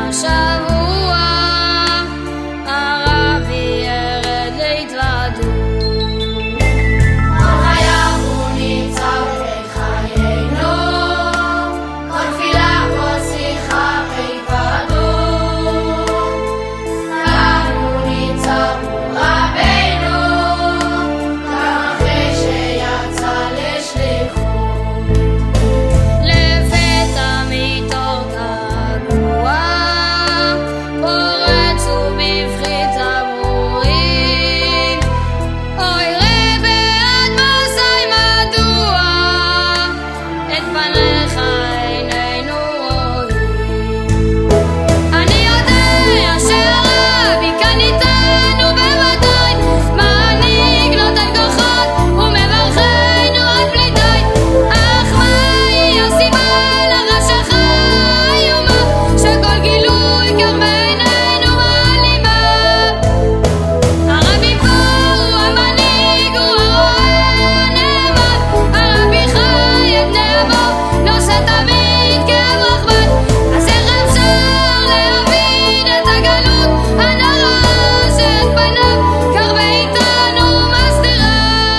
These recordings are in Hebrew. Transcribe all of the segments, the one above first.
השבוע הרבי ירד להתוודות. כל חייו הוא נמצא בחיינו, כל תפילה, כל שיחה והתוודות. כאן הוא נמצא מול רבנו, גם אחרי שיצא לשליחות. לפתע מתוך געגוע פורץ ובבכי תמרורים, אוי רבי אדמוסי מדוע את פניך איננו רואים. אני יודע שהרבי כאן איתנו בוודאי, מנהיג נותן כוחות ומברכנו עד בלי די. אך מהי הסיבה לרשחה האיומה, שכל גילוי קר בעינינו מעלימה? הרבי פה הוא המנהיג, הוא הרועה הנאמן, הרבי חי את נאמו, נושא תמיד כאב רחמן. אז איך אפשר להבין את הגלות הנוראה שאת פניו קר ואיתנו מסתירה?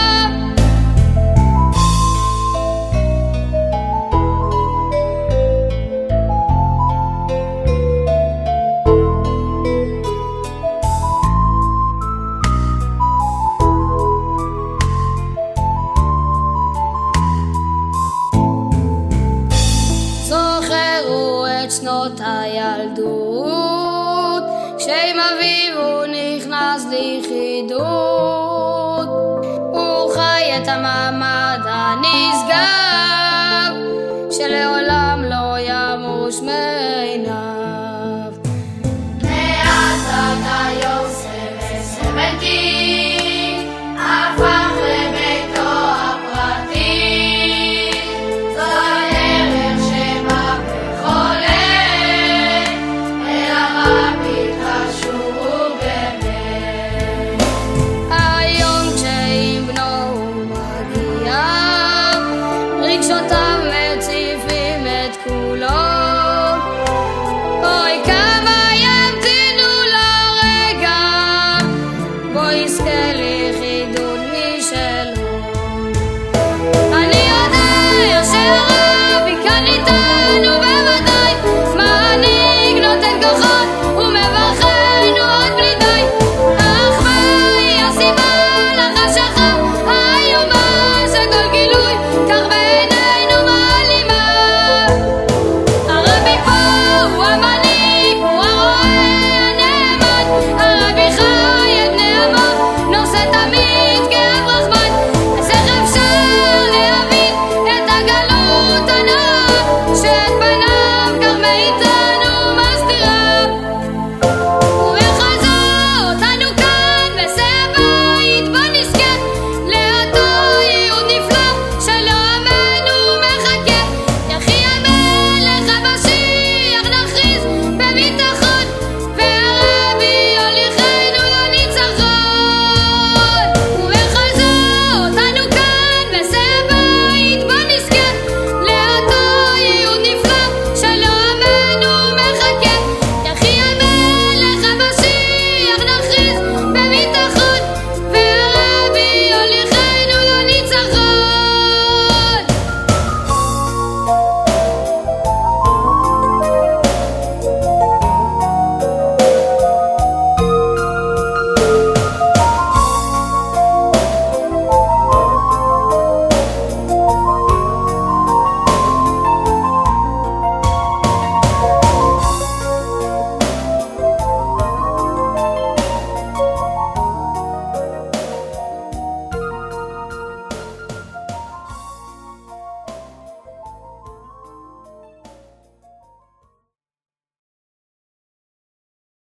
זוכרו את שנות הילדות, כשעם אביו הוא נכנס ליחידות. הוא חי את המעמד הנשגב, שלעולם לא ימוש מעיניו.